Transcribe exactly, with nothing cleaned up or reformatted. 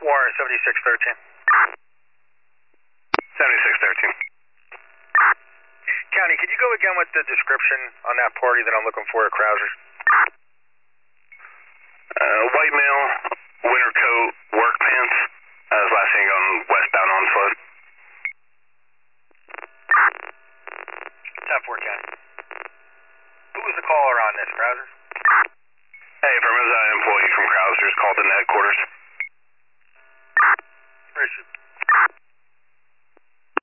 Warren, seventy-six thirteen. seventy-six thirteen. County, could you go again with the description on that party that I'm looking for at Krauser's? Uh, white male, winter coat, work pants. Uh, his last thing on westbound on foot. ten four, County. Who was the caller on this, Krauser's? Hey, from an employee from Krauser's called in headquarters. Where is she?